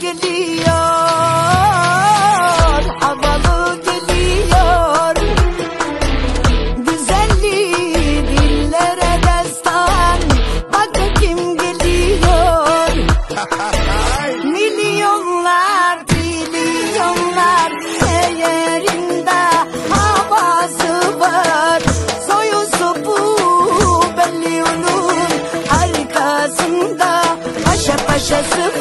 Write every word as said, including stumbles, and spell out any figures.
geliyor, havalı geliyor. Güzelliği dillere destan, bak kim geliyor. Milyonlar, trilyonlar değerinde havası var. Soyu sopu belli onun arkasında paşa paşası